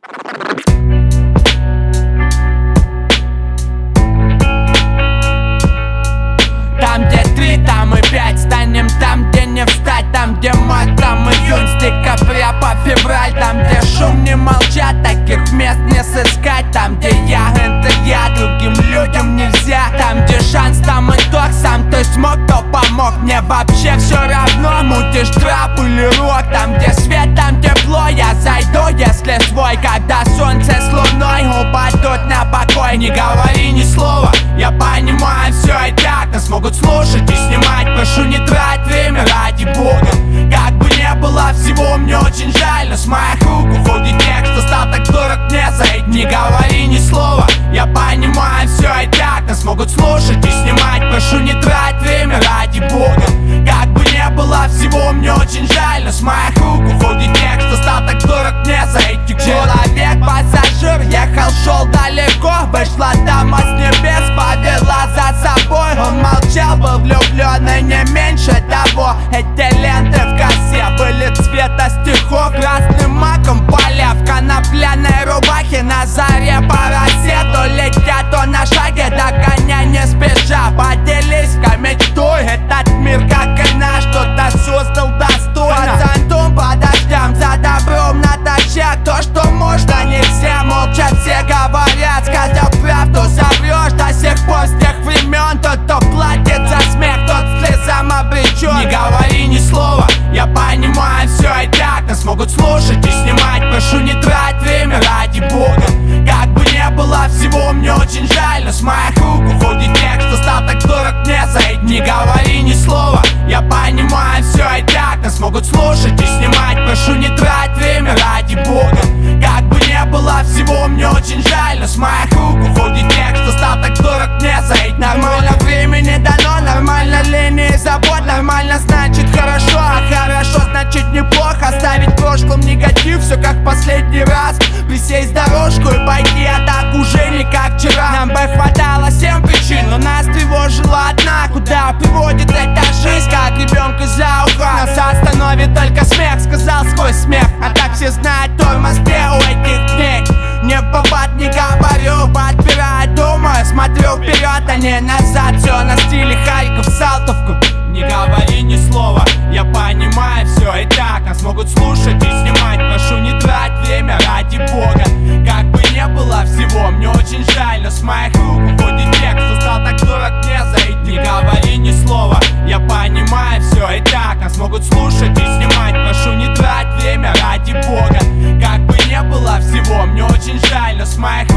Там, где 3, там и 5. Станем там, где не встать. Там, где март, там июнь. С декабря по февраль. Там, где шум не молчат, таких мест не сыскать. Там, где я, это я, другим людям нельзя. Там, где шанс, там итог. Сам ты смог, кто помог. Мне вообще все равно, мутишь трап или рок. Там, где свет, там тепло. Я зайду, если свой. Когда солнце с луной упадут на покой. Не говори ни слова, я понимаю все и так. Нас могут слушать и снимать. Прошу, не трать время ради бога. Как бы не было всего, мне очень жаль. Но с моих рук уходит тех, что стал так дорог мне за это. Не говори ни слова, я понимаю все и так. Нас могут слушать и снимать. Прошу, не трать время ради бога. Как бы не было всего, мне очень жаль. Но с моих рук уходит тех, что стал так дорог мне за эти годы. Человек-пассажир ехал, шел далеко. Вышла дама с небес, повела за собой. Он молчал, был влюбленный не меньше того. Эти ленты в косе были цвета стихов. Красным маком поля в конопляной рубахе. На заре по росе то летят, то на шаге. Догоняй не спеша, поделись-ка мечтой. Этот мир, как и наш, кто-то создал достойно. Под зонтом, под дождем, за добром натощак. То, что можно, не все молчат, все говорят. Сказав правду, соврешь до сих пор с тех времен. Тот, кто платит за смех, тот слезам обречен. Не говори ни слова, я понимаю все и так. Нас могут слушать и снимать. Прошу, не трать время ради бога. Как бы не было всего, мне очень жаль. Но с моих рук уходит тех, что стал так дорог мне за это. Не говори ни слова, я понимаю все и так. Нас могут слушать и снимать. Прошу, не трать время ради бога. Как бы не было всего, мне очень жаль. Но с моих рук уходит тех, что стал так дорог мне за это. Нормально времени дано, нормально линии забот. Нормально значит хорошо, а хорошо значит неплохо. Оставить в прошлом негатив, все как в последний раз. Присесть дорожку и пойти, а так уже не как вчера. Нам бы хватало 7 причин, но нас тревожила одна. Куда приводит эта жизнь, как ребенка за ухо. Нас остановит только смех, сказал сквозь смех. А так все знают, тормоз где у этих дней. Не в попад не говорю, подбираю, думаю, смотрю вперед, а не назад. Все на стиле Харьков, Салтовку. Не говори ни слова, я понимаю все и так. Нас могут слушать и снимать. Прошу, не трать время ради бога. Как бы не было всего, мне очень жаль. Но с моих рук уходит тех, кто стал так дорог мне за это. Не говори ни слова, я понимаю все и так. Нас могут слушать и снимать. Прошу, не трать время ради бога. Как бы не было всего, мне очень жаль. Но с моих